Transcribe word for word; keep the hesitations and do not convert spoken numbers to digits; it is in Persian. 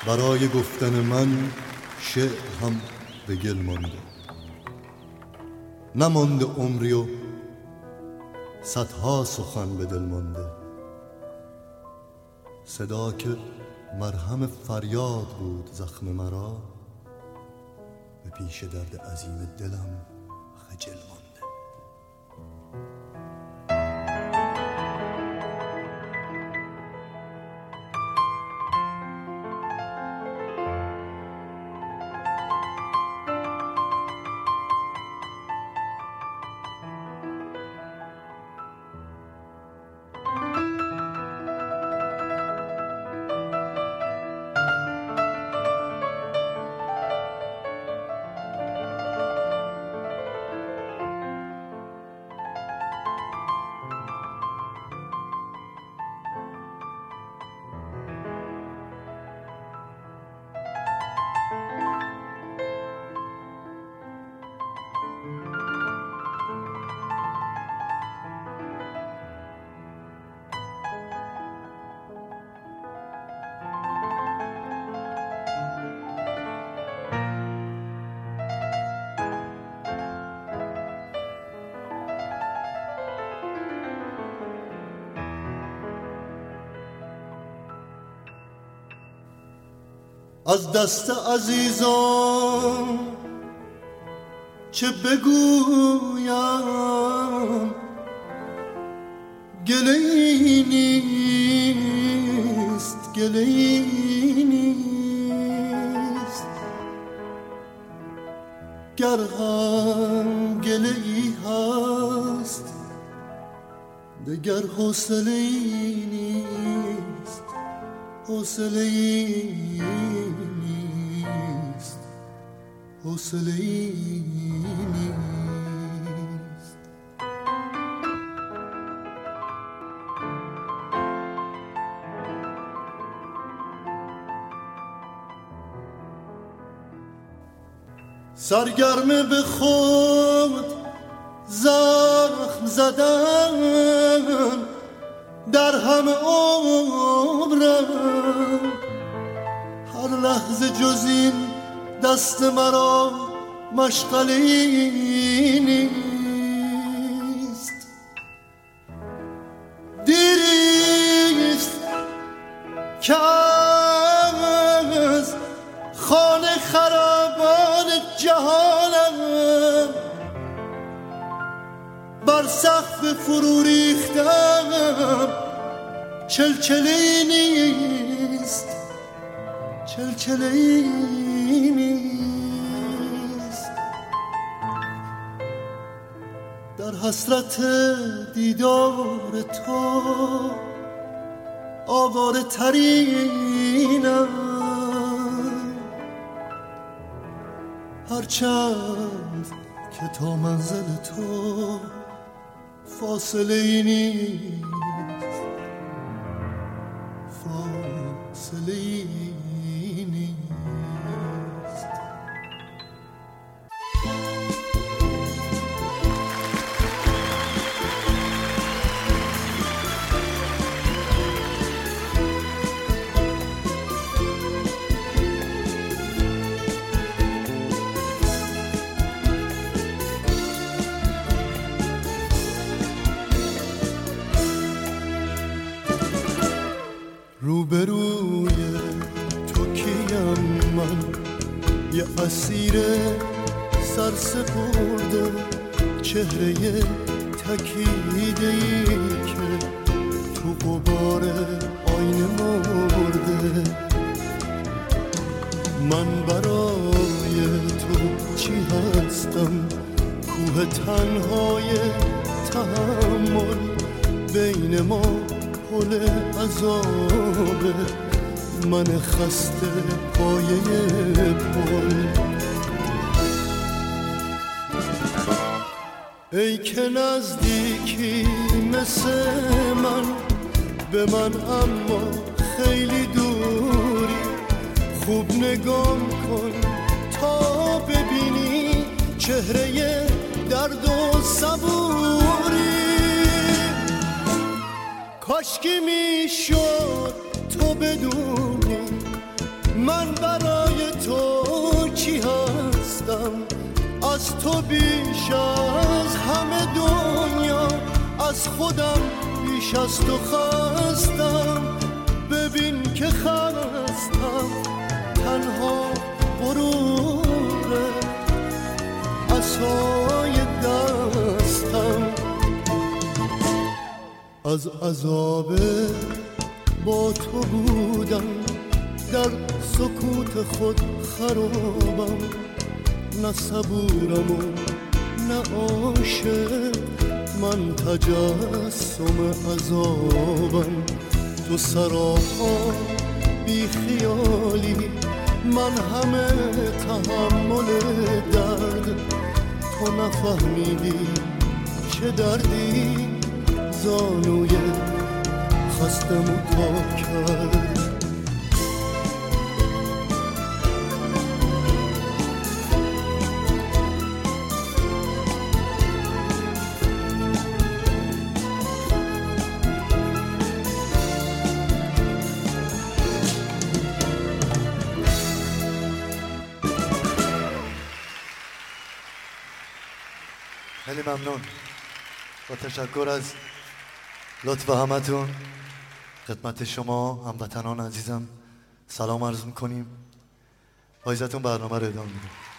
برای گفتن من شعر هم به گل مانده، نمانده عمری و صدها سخن به دل مانده. صدا که مرهم فریاد بود زخم مرا، به پیش درد عظیم دلم خجل مانده. از دست عزیزان چه بگویم، گله‌ای نیست، گله‌ای نیست. گر هم گله‌ای هست دگر حوصله‌ای نیست، حوصله‌ای نیست، حوصله‌ای نیست. سرگرم به خود زخم زدن در همه عمرم، هر لحظه جز این دست مرا مشغله‌ای نیست. دیریست که از خانه خرابان جهانم بر سقف فرو ریختم، چلچله‌ای نیست، چلچله‌ای نیست. در حسرت دیدار تو آواره ترینم، هرچند که تا منزل تو فاصله‌ای نیست، فاصله‌ای نیست. روبروی تو کیم من، یه اسیر سرسپرده، چهره تکیده‌ای که تو غبار آینه مرده. من برای تو چی هستم؟ کوه تنهای تحمل، بین ما پل عذابه، من خسته پایه پل. ای که نزدیکی مثل من به من اما خیلی دوری، خوب نگام کن تا ببینی چهره درد و صبوری. کاشکی میشد تو بدونی من برای تو کی هستم؟ از تو بیش از همه دنیا، از خودم بیش از تو خستم. ببین که خستم، تنها غروره عصای دستم. از عذاب با تو بودم، در سکوت خود خرابم. نه صبورم و نه عاشق، من تجسم عذابم. تو سراپا بی خیالی، من همه تحمل درد. تو نفهمیدی چه دردی زانوی خستمو پاک کرد. خیلی ممنون. با تشکر از لطف همتون خدمت شما هموطنان عزیزم سلام عرض میکنیم. پایزتون برنامه رو ادامه میدیم.